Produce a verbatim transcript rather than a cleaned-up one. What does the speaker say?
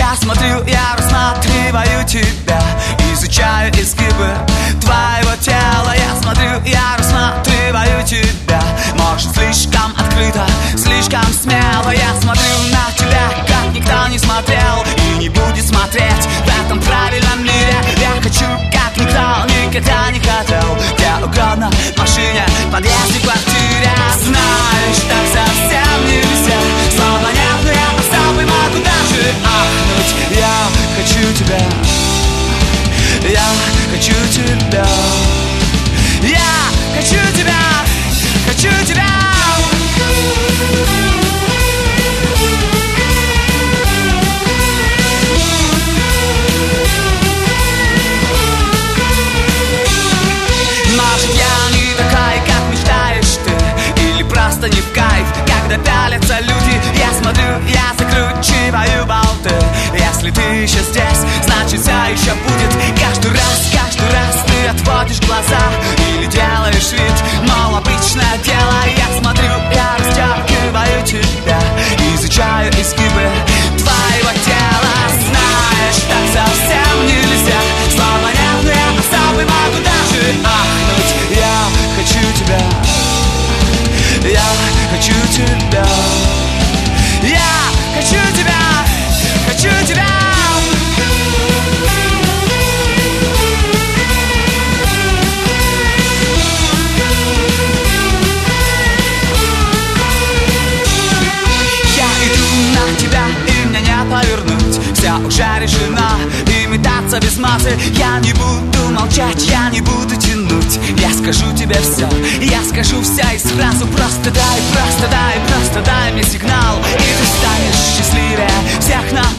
Я смотрю, я рассматриваю тебя, изучаю изгибы твоего тела. Я смотрю, я рассматриваю тебя, может, слишком открыто, слишком смело. Я смотрю на тебя, как никто не смотрел и не будет смотреть в этом правильном мире. Я хочу, как никто никогда не хотел, где угодно, в машине, в подъезде, в квартире. Знаешь, так совсем нельзя, словно нет, но я остался, могу даже ахнуть. Я хочу тебя, я хочу тебя, я хочу тебя, хочу тебя. Может, я не такая, как мечтаешь ты, или просто не в кайф, когда пялятся люди. Я смотрю, я закручиваю болты. Если ты еще здесь, значит все еще будет. Каждый раз, каждый раз ты отводишь глаза или делаешь вид, мол, обычное дело. Я смотрю, я растягиваю тебя, изучаю изгибы твоего тела. Знаешь, так совсем нельзя, словно нет, но я особый, могу даже ахнуть. Я хочу тебя, я хочу тебя, я хочу тебя, хочу тебя. Я иду на тебя, и меня не повернуть. Все уже решено, и метаться без массы. Я не буду молчать, я не буду тянуть. Я скажу тебе все, я скажу все и сразу. Просто дай, просто дай, просто дай мне сигнал, и ты станешь счастливее всех нас